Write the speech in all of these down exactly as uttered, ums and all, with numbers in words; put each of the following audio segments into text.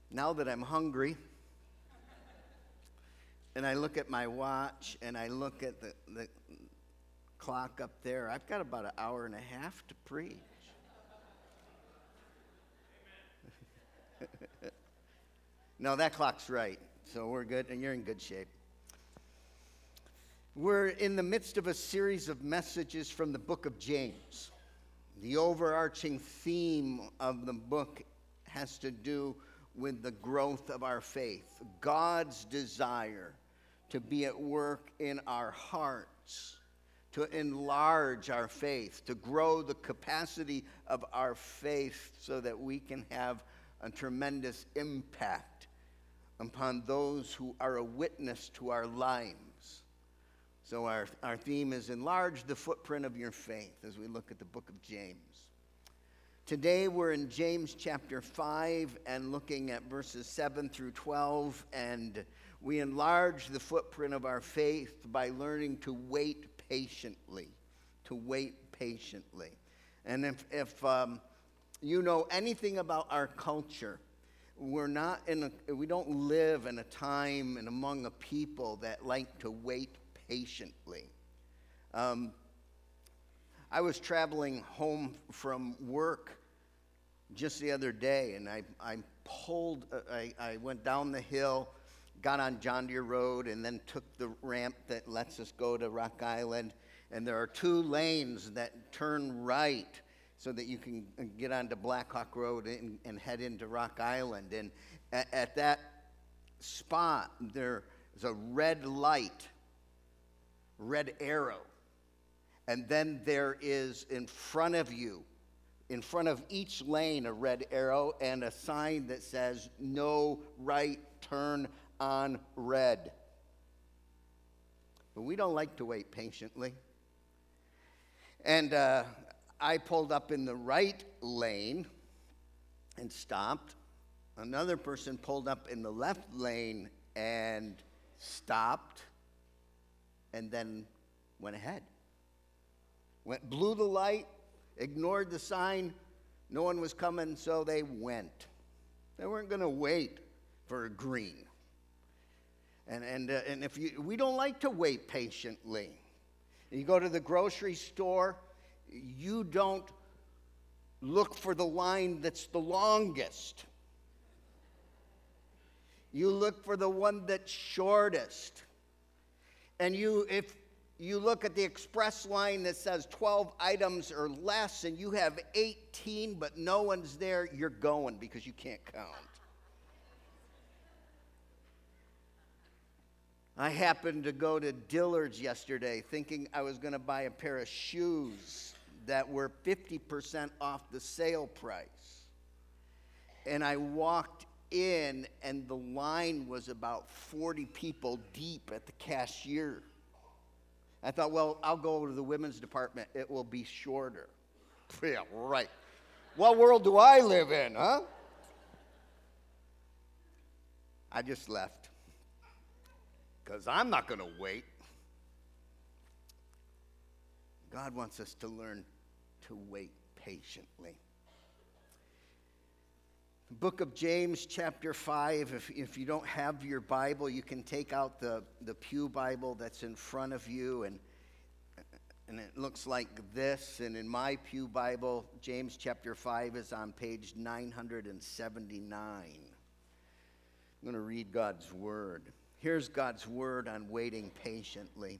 Now that I'm hungry, and I look at my watch, and I look at the, the clock up there, I've got about an hour and a half to preach. No, that clock's right, so we're good, and you're in good shape. We're in the midst of a series of messages from the book of James. The overarching theme of the book has to do with the growth of our faith, God's desire to be at work in our hearts, to enlarge our faith, to grow the capacity of our faith so that we can have a tremendous impact upon those who are a witness to our lives. So our, our theme is enlarge the footprint of your faith as we look at the book of James. Today we're in James chapter five and looking at verses seven through twelve, and we enlarge the footprint of our faith by learning to wait patiently, to wait patiently. And if, if um, you know anything about our culture, we're not in a, we don't live in a time and among a people that like to wait patiently. Um, I was traveling home from work just the other day, and I, I pulled, uh, I, I went down the hill, got on John Deere Road, and then took the ramp that lets us go to Rock Island. And there are two lanes that turn right so that you can get onto Black Hawk Road and, and head into Rock Island. And at, at that spot, there is a red light, red arrow. And then there is in front of you, in front of each lane, a red arrow and a sign that says, no right turn on red. But we don't like to wait patiently. And uh, I pulled up in the right lane and stopped. Another person pulled up in the left lane and stopped, and then went ahead. Went, blew the light, ignored the sign. No one was coming, so they went. They weren't going to wait for a green. And and uh, and if you, we don't like to wait patiently. You go to the grocery store, you don't look for the line that's the longest. You look for the one that's shortest. And you, if you look at the express line that says twelve items or less, and you have eighteen, but no one's there, you're going because you can't count. I happened to go to Dillard's yesterday thinking I was going to buy a pair of shoes that were fifty percent off the sale price. And I walked in, and the line was about forty people deep at the cashier. I thought, well, I'll go over to the women's department. It will be shorter. Yeah, right. What world do I live in, huh? I just left. Because I'm not going to wait. God wants us to learn to wait patiently. The book of James, chapter five, if, if you don't have your Bible, you can take out the, the Pew Bible that's in front of you, and, and it looks like this. And in my Pew Bible, James chapter five is on page nine hundred seventy-nine. I'm going to read God's word. Here's God's word on waiting patiently.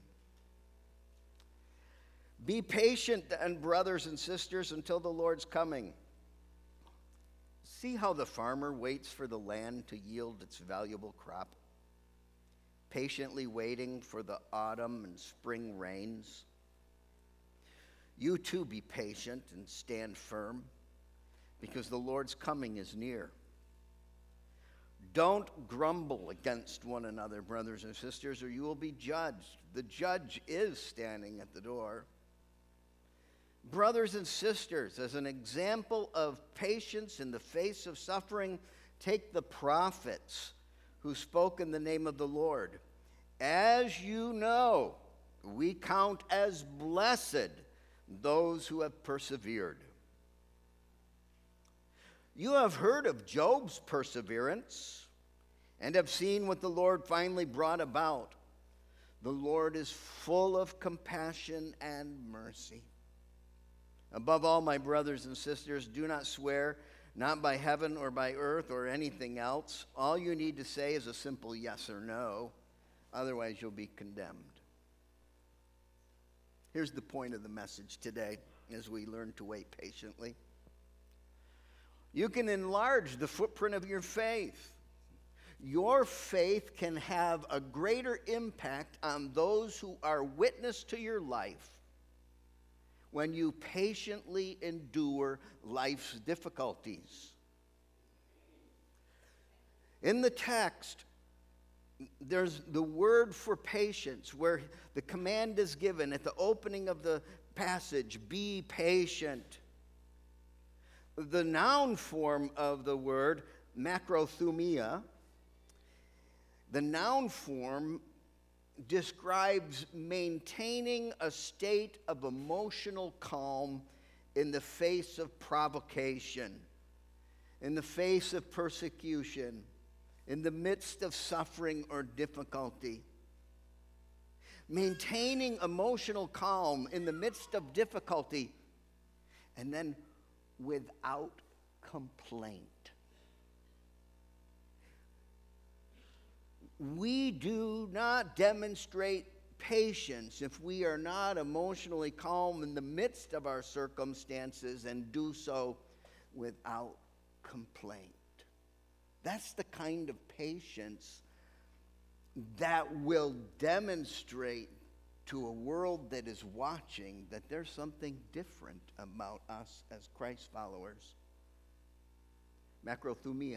Be patient then, brothers and sisters, until the Lord's coming. See how the farmer waits for the land to yield its valuable crop, patiently waiting for the autumn and spring rains. You too be patient and stand firm, because the Lord's coming is near. Don't grumble against one another, brothers and sisters, or you will be judged. The judge is standing at the door. Brothers and sisters, as an example of patience in the face of suffering, take the prophets who spoke in the name of the Lord. As you know, we count as blessed those who have persevered. You have heard of Job's perseverance and have seen what the Lord finally brought about. The Lord is full of compassion and mercy. Above all, my brothers and sisters, do not swear, not by heaven or by earth or anything else. All you need to say is a simple yes or no. Otherwise, you'll be condemned. Here's the point of the message today as we learn to wait patiently. You can enlarge the footprint of your faith. Your faith can have a greater impact on those who are witness to your life when you patiently endure life's difficulties. In the text, there's the word for patience, where the command is given at the opening of the passage, be patient. The noun form of the word, macrothumia, the noun form describes maintaining a state of emotional calm in the face of provocation, in the face of persecution, in the midst of suffering or difficulty. Maintaining emotional calm in the midst of difficulty, and then without complaint. We do not demonstrate patience if we are not emotionally calm in the midst of our circumstances and do so without complaint. That's the kind of patience that will demonstrate to a world that is watching that there's something different about us as Christ followers. Macrothumia.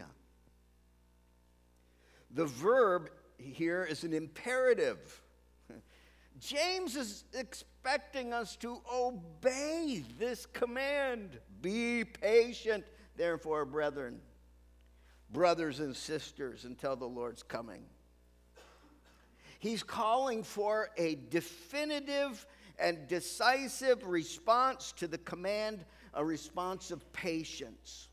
The verb here is an imperative. James is expecting us to obey this command. Be patient, therefore, brethren, brothers and sisters, until the Lord's coming. He's calling for a definitive and decisive response to the command, a response of patience.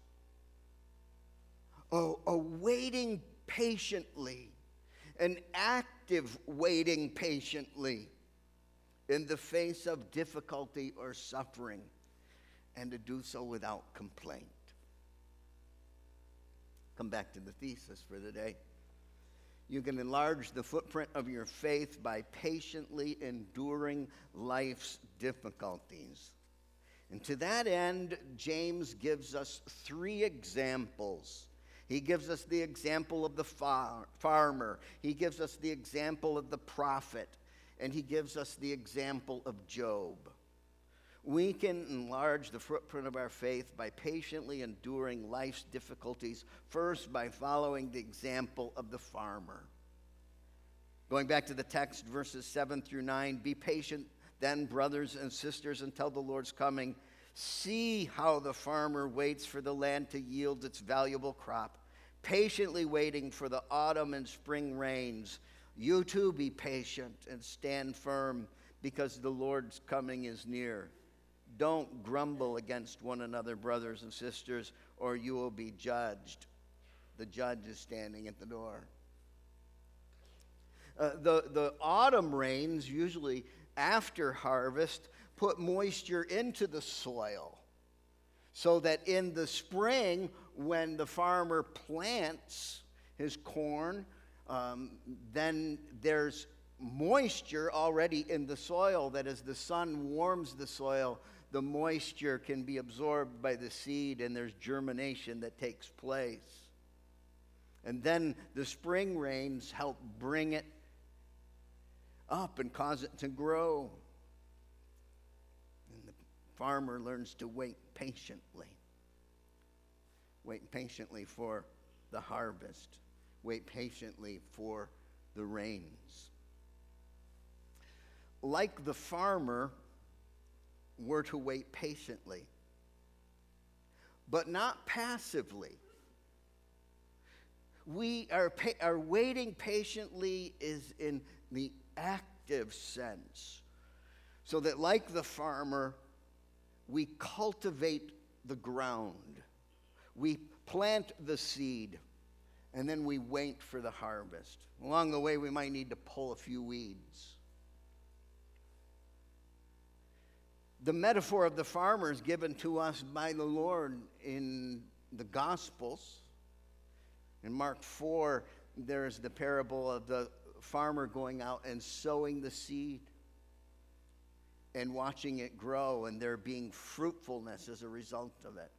Oh, a waiting patiently, an active waiting patiently in the face of difficulty or suffering, and to do so without complaint. Come back to the thesis for the day. You can enlarge the footprint of your faith by patiently enduring life's difficulties. And to that end, James gives us three examples. He gives us the example of the far- farmer. He gives us the example of the prophet. And he gives us the example of Job. We can enlarge the footprint of our faith by patiently enduring life's difficulties, first by following the example of the farmer. Going back to the text, verses seven through nine, be patient then, brothers and sisters, until the Lord's coming. See how the farmer waits for the land to yield its valuable crop, patiently waiting for the autumn and spring rains. You too be patient and stand firm, because the Lord's coming is near. Don't grumble against one another, brothers and sisters, or you will be judged. The judge is standing at the door. Uh, the, the autumn rains, usually after harvest, put moisture into the soil so that in the spring, when the farmer plants his corn, um, then there's moisture already in the soil, that as the sun warms the soil, the moisture can be absorbed by the seed, and there's germination that takes place. And then the spring rains help bring it up and cause it to grow. And the farmer learns to wait patiently. Wait patiently for the harvest. Wait patiently for the rains. Like the farmer, we're to wait patiently, but not passively. We are, pa- are waiting patiently is in the active sense, so that like the farmer, we cultivate the ground. We plant the seed, and then we wait for the harvest. Along the way, we might need to pull a few weeds. The metaphor of the farmer is given to us by the Lord in the Gospels. In Mark four, there's the parable of the farmer going out and sowing the seed and watching it grow, and there being fruitfulness as a result of it.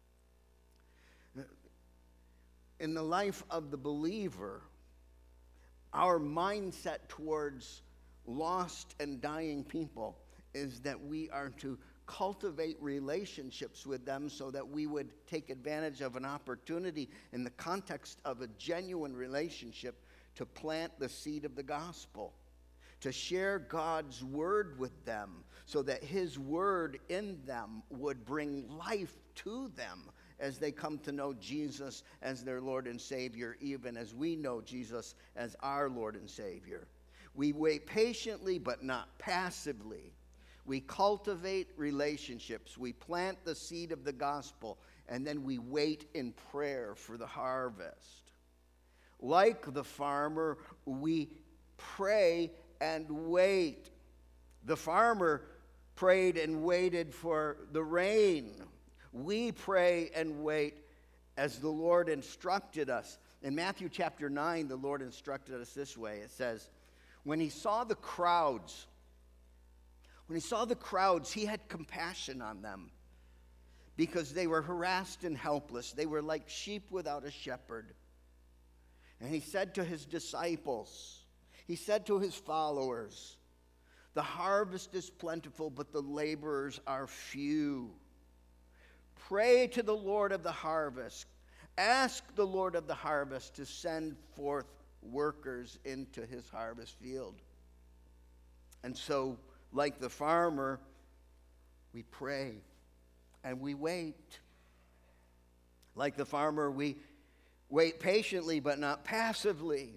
In the life of the believer, our mindset towards lost and dying people is that we are to cultivate relationships with them so that we would take advantage of an opportunity in the context of a genuine relationship to plant the seed of the gospel, to share God's word with them so that his word in them would bring life to them as they come to know Jesus as their Lord and Savior, even as we know Jesus as our Lord and Savior. We wait patiently but not passively. We cultivate relationships. We plant the seed of the gospel, and then we wait in prayer for the harvest. Like the farmer, we pray and wait. The farmer prayed and waited for the rain. We pray and wait as the Lord instructed us. In Matthew chapter nine, the Lord instructed us this way. It says, when he saw the crowds, when he saw the crowds, he had compassion on them because they were harassed and helpless. They were like sheep without a shepherd. And he said to his disciples, he said to his followers, the harvest is plentiful, but the laborers are few. Pray to the Lord of the harvest. Ask the Lord of the harvest to send forth workers into his harvest field. And so, like the farmer, we pray and we wait. Like the farmer, we wait patiently but not passively.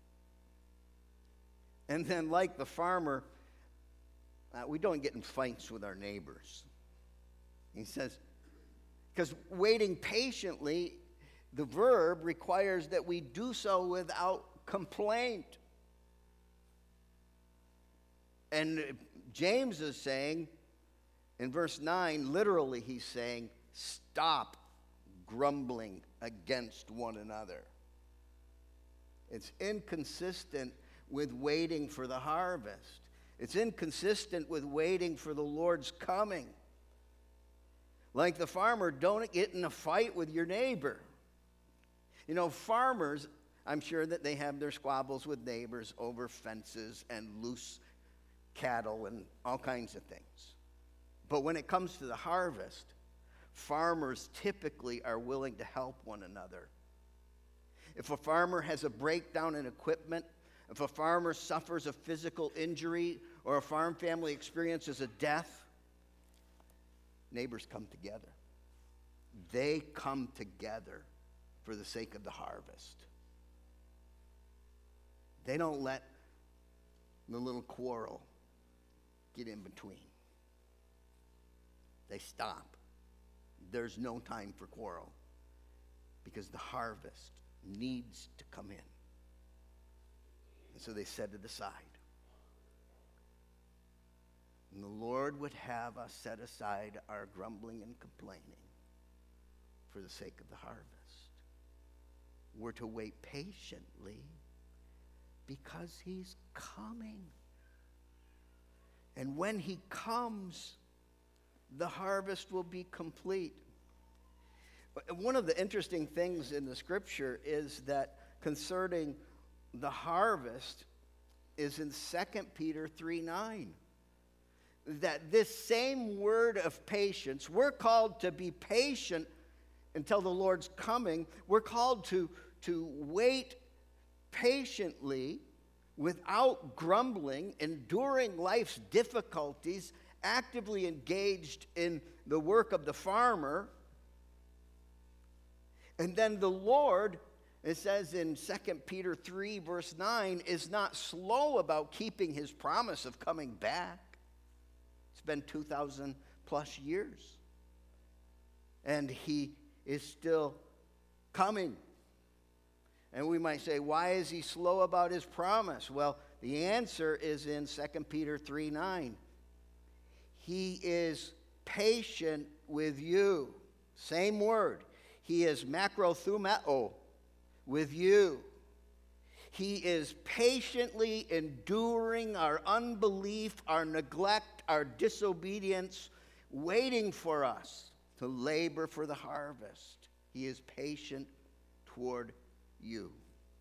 And then, like the farmer, uh, we don't get in fights with our neighbors. He says, because waiting patiently, the verb requires that we do so without complaint. And James is saying, in verse nine, literally he's saying, stop grumbling against one another. It's inconsistent with waiting for the harvest. It's inconsistent with waiting for the Lord's coming. Like the farmer, don't get in a fight with your neighbor. You know, farmers, I'm sure that they have their squabbles with neighbors over fences and loose cattle and all kinds of things. But when it comes to the harvest, farmers typically are willing to help one another. If a farmer has a breakdown in equipment, if a farmer suffers a physical injury, or a farm family experiences a death, neighbors come together. They come together for the sake of the harvest. They don't let the little quarrel get in between. They stop. There's no time for quarrel because the harvest needs to come in. And so they set it aside. And the Lord would have us set aside our grumbling and complaining for the sake of the harvest. We're to wait patiently because he's coming. And when he comes, the harvest will be complete. One of the interesting things in the scripture is that concerning the harvest is in Second Peter three nine. That this same word of patience, we're called to be patient until the Lord's coming. We're called to, to wait patiently without grumbling, enduring life's difficulties, actively engaged in the work of the farmer. And then the Lord, it says in Second Peter three, verse nine, is not slow about keeping his promise of coming back. It's been two thousand plus years. And he is still coming. And we might say, why is he slow about his promise? Well, the answer is in Second Peter three nine. He is patient with you. Same word. He is macrothumeo with you. He is patiently enduring our unbelief, our neglect, our disobedience, waiting for us to labor for the harvest. He is patient toward you,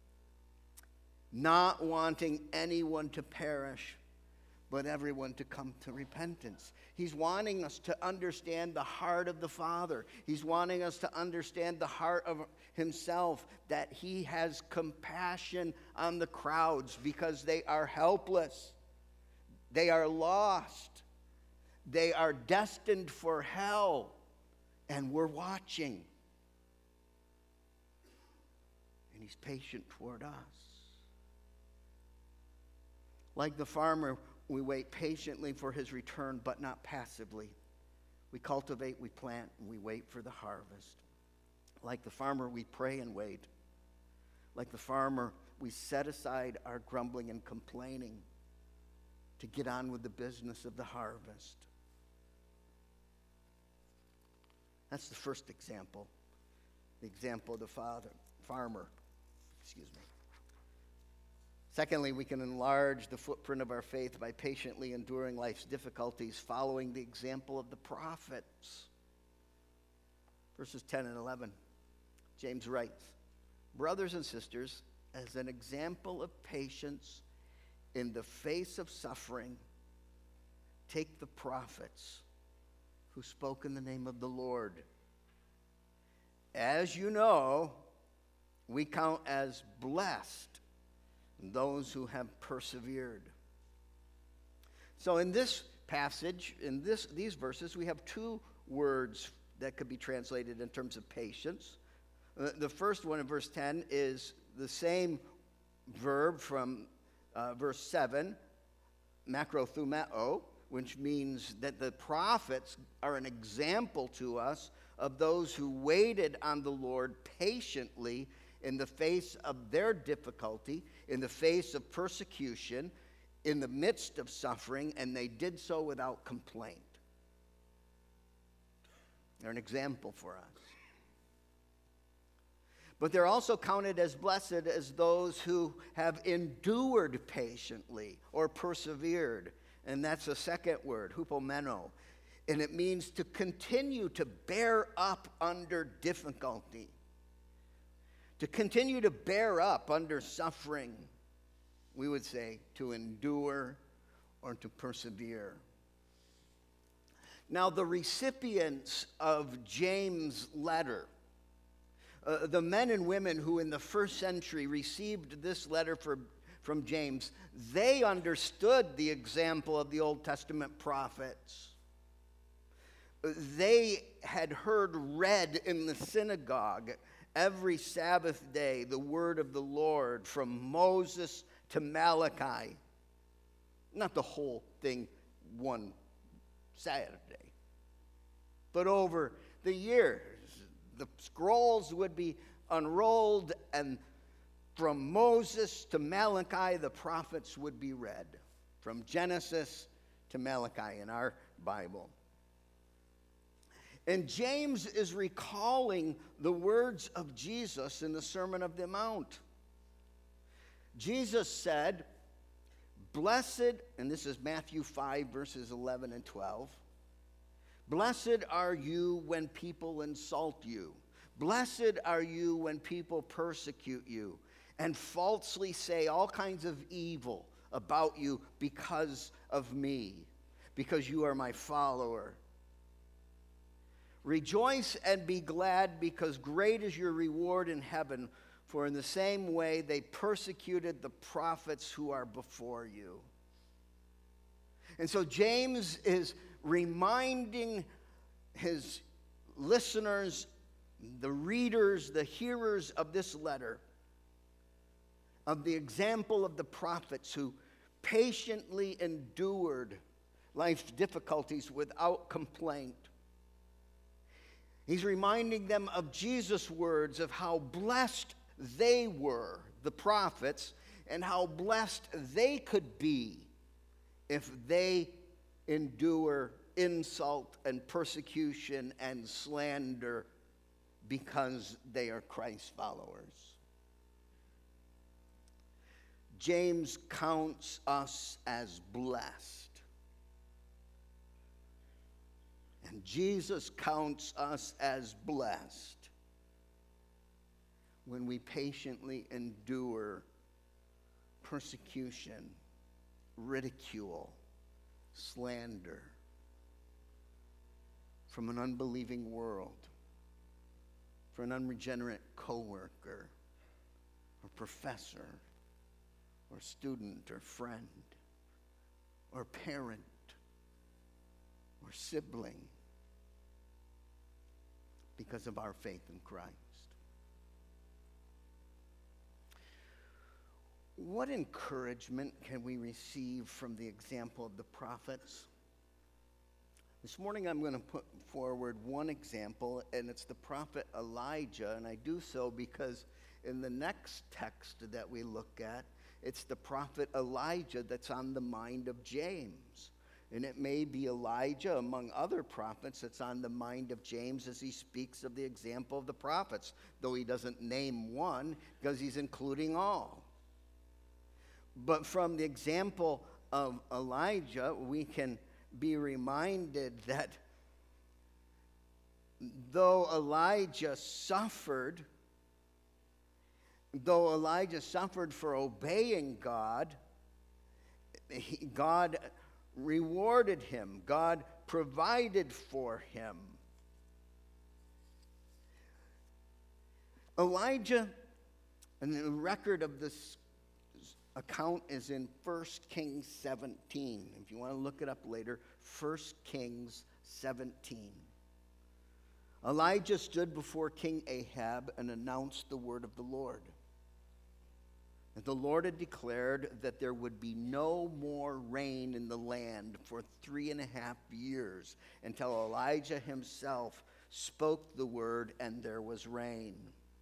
not wanting anyone to perish, but everyone to come to repentance. He's wanting us to understand the heart of the Father. He's wanting us to understand the heart of himself, that he has compassion on the crowds because they are helpless. They are lost. They are destined for hell, and we're watching. And he's patient toward us. Like the farmer, we wait patiently for his return, but not passively. We cultivate, we plant, and we wait for the harvest. Like the farmer, we pray and wait. Like the farmer, we set aside our grumbling and complaining to get on with the business of the harvest. That's the first example, the example of the father, farmer. Excuse me. Secondly, we can enlarge the footprint of our faith by patiently enduring life's difficulties, following the example of the prophets. Verses ten and eleven, James writes, brothers and sisters, as an example of patience in the face of suffering, take the prophets who spoke in the name of the Lord. As you know, we count as blessed those who have persevered. So in this passage, in this these verses, we have two words that could be translated in terms of patience. Uh, the first one in verse ten is the same verb from uh, verse seven, macrothumeo, which means that the prophets are an example to us of those who waited on the Lord patiently in the face of their difficulty, in the face of persecution, in the midst of suffering, and they did so without complaint. They're an example for us. But they're also counted as blessed as those who have endured patiently or persevered. And that's a second word, hupomeno. And it means to continue to bear up under difficulty. To continue to bear up under suffering, we would say to endure or to persevere. Now, the recipients of James' letter, uh, the men and women who in the first century received this letter for, from James, they understood the example of the Old Testament prophets. They had heard read in the synagogue every Sabbath day the word of the Lord from Moses to Malachi. Not the whole thing one Saturday, but over the years. The scrolls would be unrolled, and from Moses to Malachi, the prophets would be read. From Genesis to Malachi in our Bible. And James is recalling the words of Jesus in the Sermon on the Mount. Jesus said, blessed, and this is Matthew five, verses eleven and twelve. Blessed are you when people insult you. Blessed are you when people persecute you and falsely say all kinds of evil about you because of me, because you are my follower. Rejoice and be glad, because great is your reward in heaven, for in the same way they persecuted the prophets who are before you. And so James is reminding his listeners, the readers, the hearers of this letter, of the example of the prophets who patiently endured life's difficulties without complaint. He's reminding them of Jesus' words of how blessed they were, the prophets, and how blessed they could be if they endure insult and persecution and slander because they are Christ followers. James counts us as blessed. And Jesus counts us as blessed when we patiently endure persecution, ridicule, slander from an unbelieving world, for an unregenerate coworker, or professor, or student, or friend, or parent, or sibling, because of our faith in Christ. What encouragement can we receive from the example of the prophets? This morning I'm going to put forward one example, and it's the prophet Elijah, and I do so because in the next text that we look at, it's the prophet Elijah that's on the mind of James. And it may be Elijah, among other prophets, that's on the mind of James as he speaks of the example of the prophets, though he doesn't name one because he's including all. But from the example of Elijah, we can be reminded that though Elijah suffered, though Elijah suffered for obeying God, he, God rewarded him. God provided for him. Elijah, and the record of this account is in First Kings seventeen. If you want to look it up later, First Kings seventeen. Elijah stood before King Ahab and announced the word of the Lord. And the Lord had declared that there would be no more rain in the land for three and a half years until Elijah himself spoke the word and there was rain.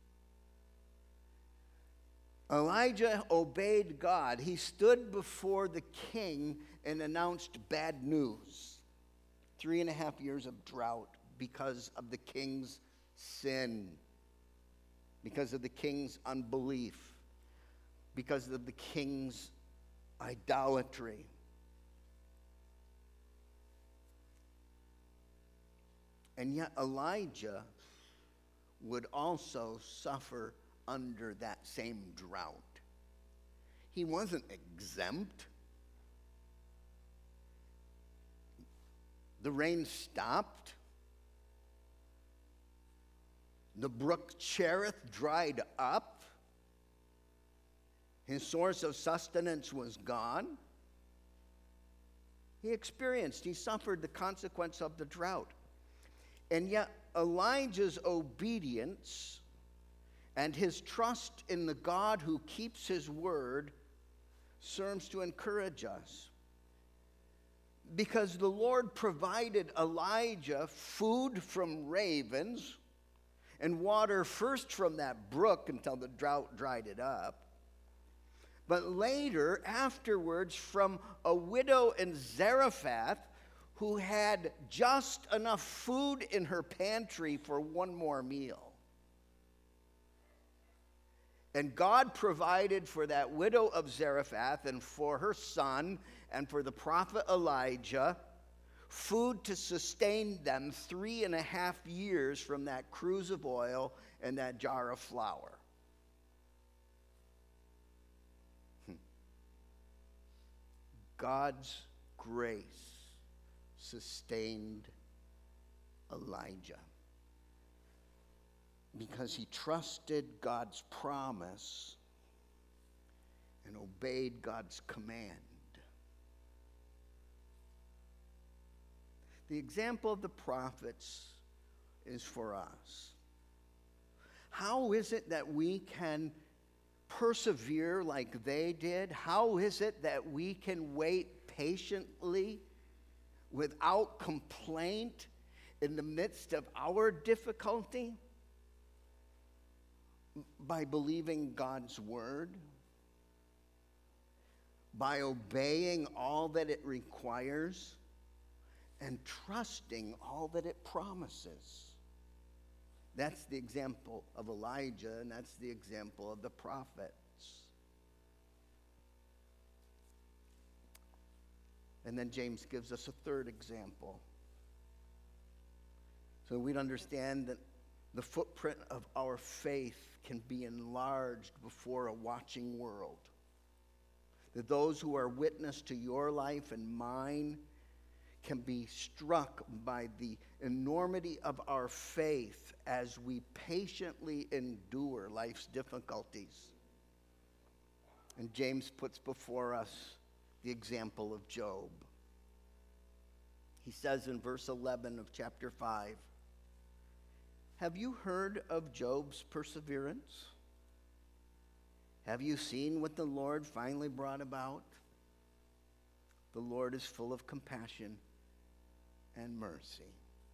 Elijah obeyed God. He stood before the king and announced bad news. Three and a half years of drought because of the king's sin, because of the king's unbelief, because of the king's idolatry. And yet Elijah would also suffer under that same drought. He wasn't exempt. The rain stopped. The brook Cherith dried up. His source of sustenance was gone. He experienced, he suffered the consequence of the drought. And yet Elijah's obedience and his trust in the God who keeps his word serves to encourage us. Because the Lord provided Elijah food from ravens and water first from that brook until the drought dried it up, but later, afterwards, from a widow in Zarephath who had just enough food in her pantry for one more meal. And God provided for that widow of Zarephath and for her son and for the prophet Elijah food to sustain them three and a half years from that cruse of oil and that jar of flour. God's grace sustained Elijah because he trusted God's promise and obeyed God's command. The example of the prophets is for us. How is it that we can persevere like they did? How is it that we can wait patiently without complaint in the midst of our difficulty by believing God's word, by obeying all that it requires, and trusting all that it promises. That's the example of Elijah, and that's the example of the prophets. And then James gives us a third example. So we'd understand that the footprint of our faith can be enlarged before a watching world. That those who are witness to your life and mine can be struck by the enormity of our faith as we patiently endure life's difficulties. And James puts before us the example of Job. He says in verse eleven of chapter five, "Have you heard of Job's perseverance? Have you seen what the Lord finally brought about? The Lord is full of compassion and mercy."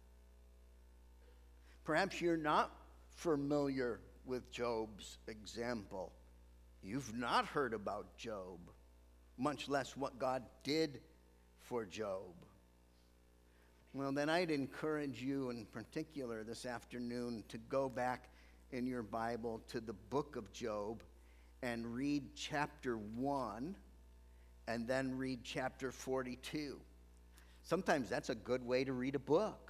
Perhaps you're not familiar with Job's example. You've not heard about Job, much less what God did for Job. Well, then I'd encourage you in particular this afternoon to go back in your Bible to the book of Job and read chapter one and then read chapter forty-two. Sometimes that's a good way to read a book.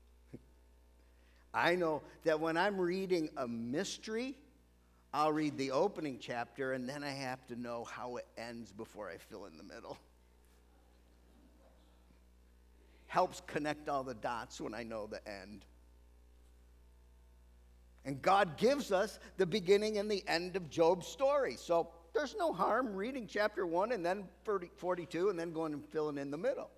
I know that when I'm reading a mystery, I'll read the opening chapter and then I have to know how it ends before I fill in the middle. Helps connect all the dots when I know the end. And God gives us the beginning and the end of Job's story. So there's no harm reading chapter one and then forty-two and then going and filling in the middle.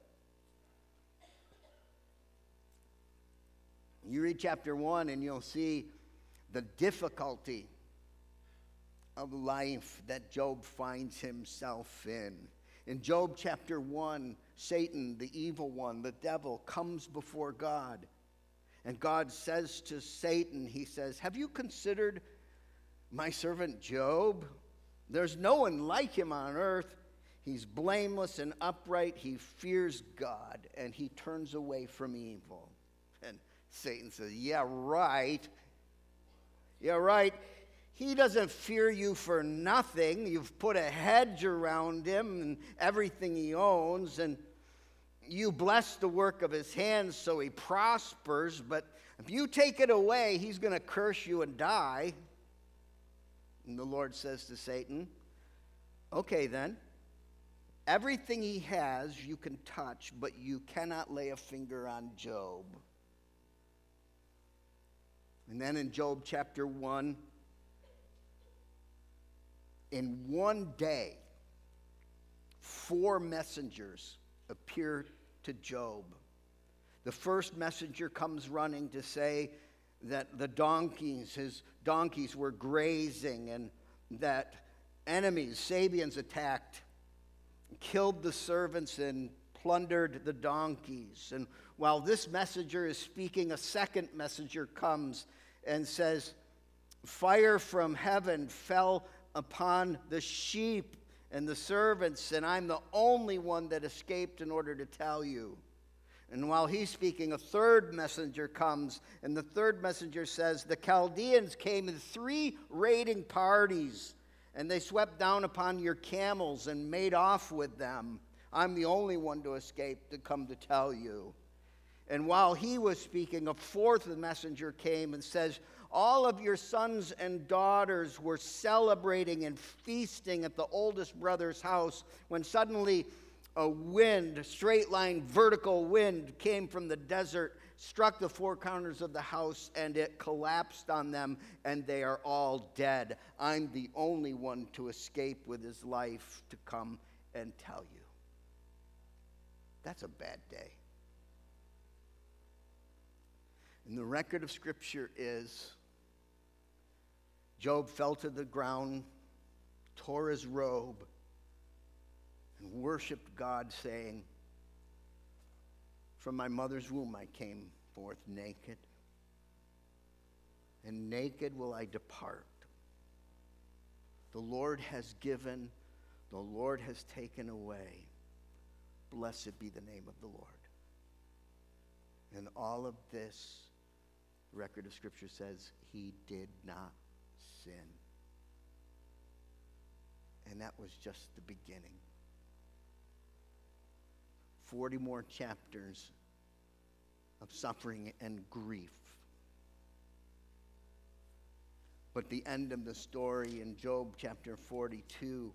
You read chapter one and you'll see the difficulty of life that Job finds himself in. In Job chapter one, Satan, the evil one, the devil, comes before God. And God says to Satan, he says, "Have you considered my servant Job? There's no one like him on earth. He's blameless and upright. He fears God, and he turns away from evil." And Satan says, "Yeah, right. Yeah, right. He doesn't fear you for nothing. You've put a hedge around him and everything he owns, and you bless the work of his hands so he prospers, but if you take it away, he's going to curse you and die." And the Lord says to Satan, "Okay then, everything he has you can touch, but you cannot lay a finger on Job." And then in Job chapter one, in one day, four messengers appear to Job. The first messenger comes running to say that the donkeys, his donkeys were grazing, and that enemies, Sabians, attacked, killed the servants, and plundered the donkeys. And while this messenger is speaking, a second messenger comes and says, "Fire from heaven fell upon the sheep and the servants, and I'm the only one that escaped in order to tell you." And while he's speaking, a third messenger comes, and the third messenger says, "The Chaldeans came in three raiding parties, and they swept down upon your camels and made off with them. I'm the only one to escape to come to tell you." And while he was speaking, a fourth messenger came and says, "All of your sons and daughters were celebrating and feasting at the oldest brother's house when suddenly a wind, a straight line vertical wind, came from the desert, struck the four corners of the house, and it collapsed on them, and they are all dead. I'm the only one to escape with his life to come and tell you." That's a bad day. And the record of Scripture is Job fell to the ground, tore his robe, and worshiped God, saying, "From my mother's womb I came forth naked, and naked will I depart. The Lord has given, the Lord has taken away. Blessed be the name of the Lord. And all of this, the record of Scripture says, he did not sin. And that was just the beginning. Forty more chapters of suffering and grief. But the end of the story in Job chapter forty-two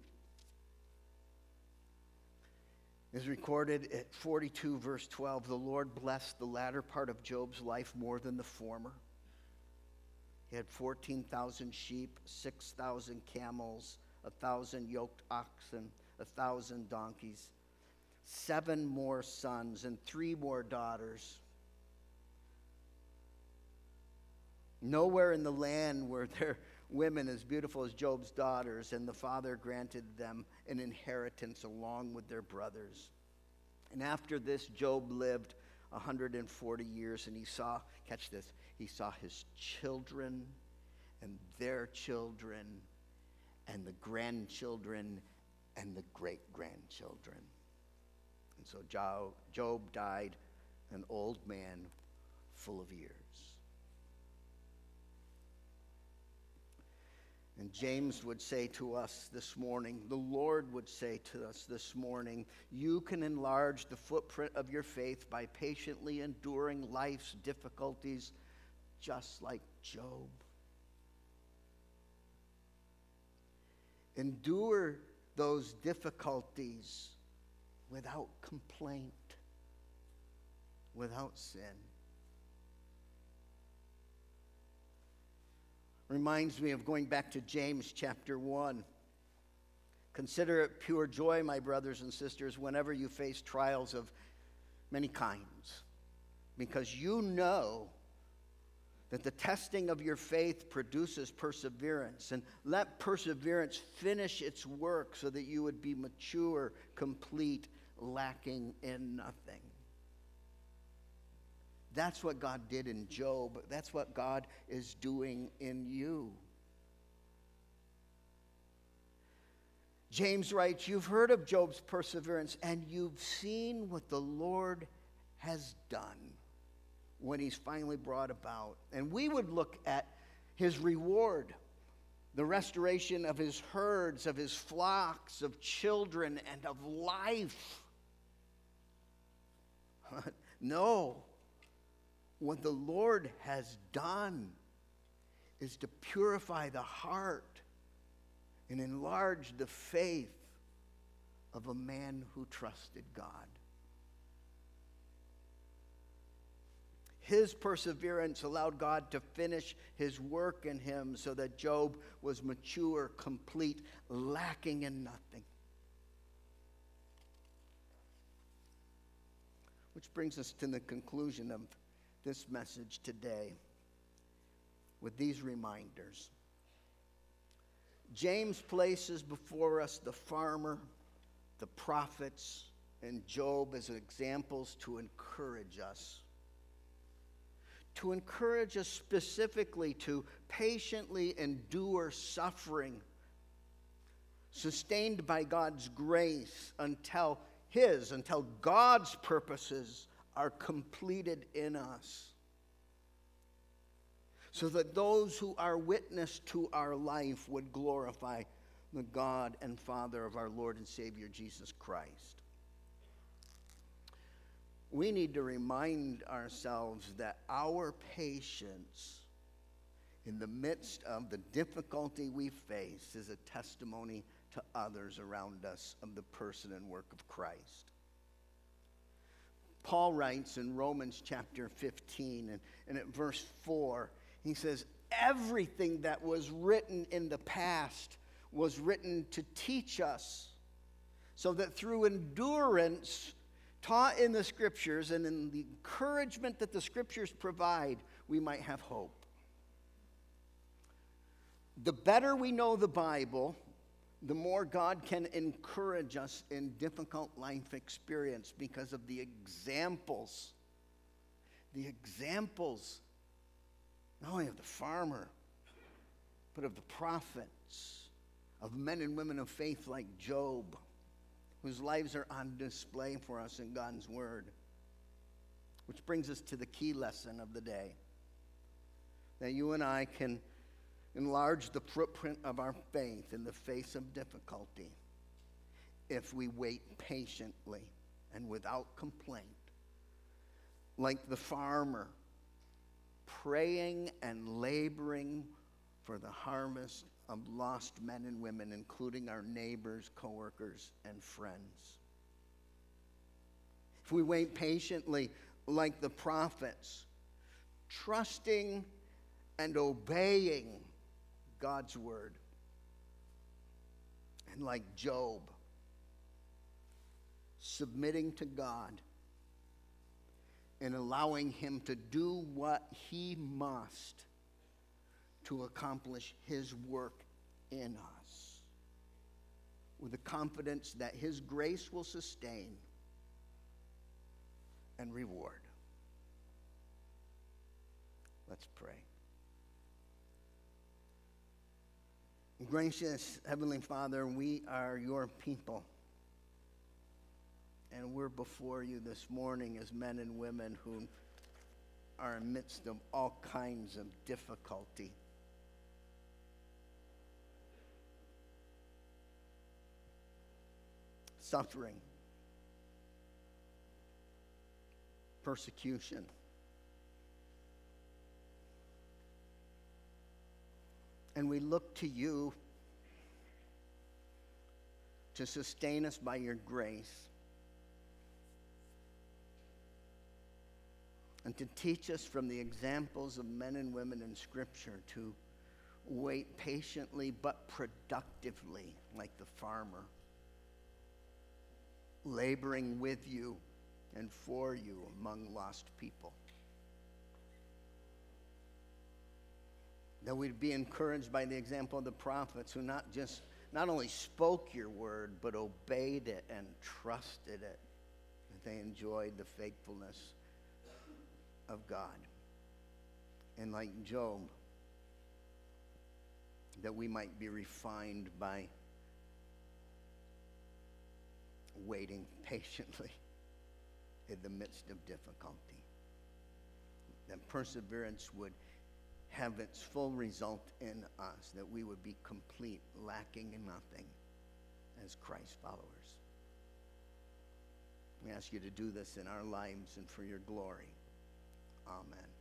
is recorded at forty-two verse twelve. The Lord blessed the latter part of Job's life more than the former. He had fourteen thousand sheep, six thousand camels, a thousand yoked oxen, a thousand donkeys, seven more sons, and three more daughters. Nowhere in the land were there women as beautiful as Job's daughters, and the Father granted them an inheritance along with their brothers. And after this, Job lived one hundred forty years, and he saw, catch this, he saw his children and their children and the grandchildren and the great-grandchildren. And so Job died an old man full of years. And James would say to us this morning, the Lord would say to us this morning, you can enlarge the footprint of your faith by patiently enduring life's difficulties, just like Job. Endure those difficulties without complaint, without sin. Reminds me of going back to James chapter one. Consider it pure joy, my brothers and sisters, whenever you face trials of many kinds, because you know that the testing of your faith produces perseverance. And let perseverance finish its work so that you would be mature, complete, lacking in nothing. That's what God did in Job. That's what God is doing in you. James writes, you've heard of Job's perseverance, and you've seen what the Lord has done when he's finally brought about. And we would look at his reward, the restoration of his herds, of his flocks, of children, and of life. No. What the Lord has done is to purify the heart and enlarge the faith of a man who trusted God. His perseverance allowed God to finish his work in him so that Job was mature, complete, lacking in nothing. Which brings us to the conclusion of this message today with these reminders. James places before us the farmer, the prophets, and Job as examples to encourage us. To encourage us specifically to patiently endure suffering, sustained by God's grace until His, until God's purposes are completed in us, so that those who are witness to our life would glorify the God and Father of our Lord and Savior Jesus Christ. We need to remind ourselves that our patience in the midst of the difficulty we face is a testimony to others around us of the person and work of Christ. Paul writes in Romans chapter fifteen, and, and at verse four, he says, everything that was written in the past was written to teach us, so that through endurance taught in the Scriptures and in the encouragement that the Scriptures provide, we might have hope. The better we know the Bible, the more God can encourage us in difficult life experience because of the examples the examples, not only of the farmer, but of the prophets, of men and women of faith like Job, whose lives are on display for us in God's Word. Which brings us to the key lesson of the day, that you and I can enlarge the footprint of our faith in the face of difficulty if we wait patiently and without complaint, like the farmer, praying and laboring for the harvest of lost men and women, including our neighbors, coworkers, and friends. If we wait patiently, like the prophets, trusting and obeying God's word, and like Job, submitting to God and allowing him to do what he must to accomplish his work in us, with the confidence that his grace will sustain and reward. Let's pray. Gracious Heavenly Father, we are your people. And we're before you this morning as men and women who are in the midst of all kinds of difficulty. Suffering. Persecution. And we look to you to sustain us by your grace and to teach us from the examples of men and women in Scripture to wait patiently but productively like the farmer, laboring with you and for you among lost people. That we'd be encouraged by the example of the prophets who not just, not only spoke your word, but obeyed it and trusted it. That they enjoyed the faithfulness of God. And like Job, that we might be refined by waiting patiently in the midst of difficulty. That perseverance would have its full result in us, that we would be complete, lacking in nothing as Christ followers. We ask you to do this in our lives and for your glory. Amen.